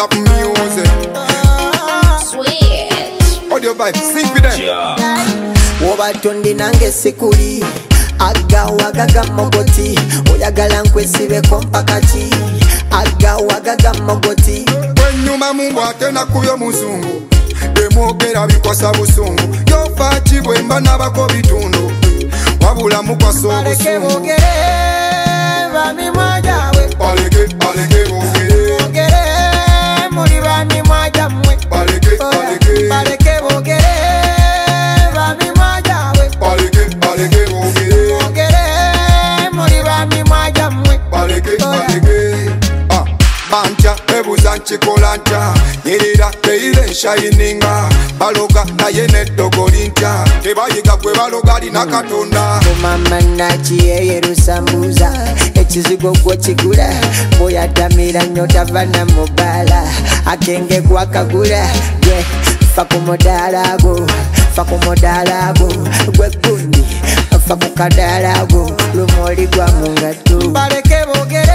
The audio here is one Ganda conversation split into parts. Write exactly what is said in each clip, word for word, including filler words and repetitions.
up music. Sweet. Audio vibe, sing for them. Wabatondi nange sikuli agawa gaga mogoti oyagala nkwesibe kompakati agawa gaga mogoti Wenyuma mungu atena kuyo muzungu demwogera bikwasa busungu yofa kibwemba n'abako bitundu wabula mukwasa baleke obusungu bogere bami mwajawe baleke baleke bogere bogere muri bami mwajamwe baleke baleke baleke bogere bami mwajawe baleke baleke bogere bogere muri bami mwajamwe baleke baleke ah banja ebuza nkikola ntya nyirira teire nshayininga baloga naye neddogola ntya tebayiga gwe baloga alina katonda mama nakiyeyerusambuzza ekizigo gwo kigula bwoyatamira nnyo tavana mubala akenge gwakagula gwe fa ku mudaala gwo fa ku mudaala gwo gwe gundi fa ku kadaala gwo lumoli gwa mu ngatto baleke bogere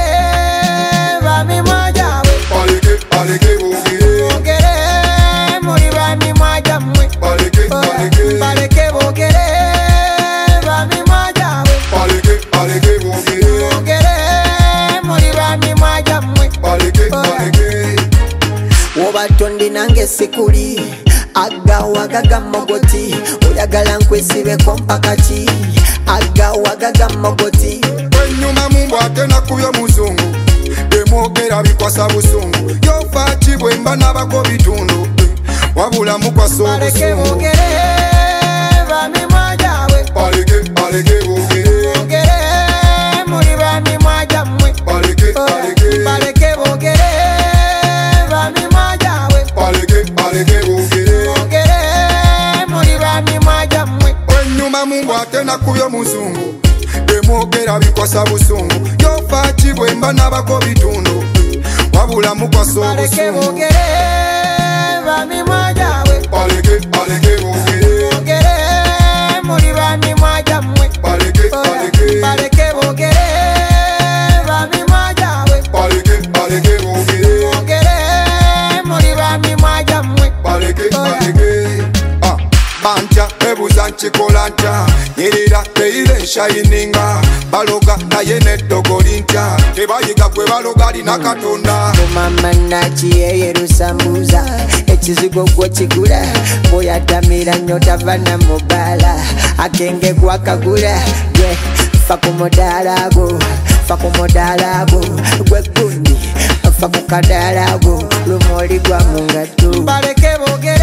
bami mwajawe baleke baleke bogere bogere muri bami mwajamwe baleke baleke baleke bogere bami mwajawe baleke baleke bogere bogere muri bami mwajamwe baleke baleke wabatondi nange sikuli agawa gaga mogoti oyagala nkwesibe kompakati agawa gaga mogoti wenyuma mungu atena kuyo muzungu demwogera bikwasa busungu yofa kibwemba n'abako bitundu wabula mukwasa baleke obusungu bogere bami mwajawe baleke baleke bogere bogere muri bami mwajamwe baleke baleke baleke bogere bami mwajawe baleke baleke bogere bogere muri bami mwajamwe wenyuma mungu atena kuyo muzungu demwogera bikwasa busungu yofa kibwemba n'abako bitundu wabula mukwasa baleke obusungu bogere bami mwajawe baleke baleke bogere bogere muri bami mwajamwe baleke baleke baleke bogere bami mwajawe baleke baleke bogere bogere muri bami mwajamwe baleke baleke ah banja ebuza nkikola ntya nyirira teire nshayininga baloga naye neddogola ntya tebayiga gwe baloga alina katonda mama nakiyeyerusambuzza ekizigo gwo kigula bwoyatamira nnyo tavana mubala akenge gwakagula gwe fa ku mudaala gwo fa ku mudaala gwo gwe gundi fa ku kadaala gwo lumoli gwa mu ngatto baleke boge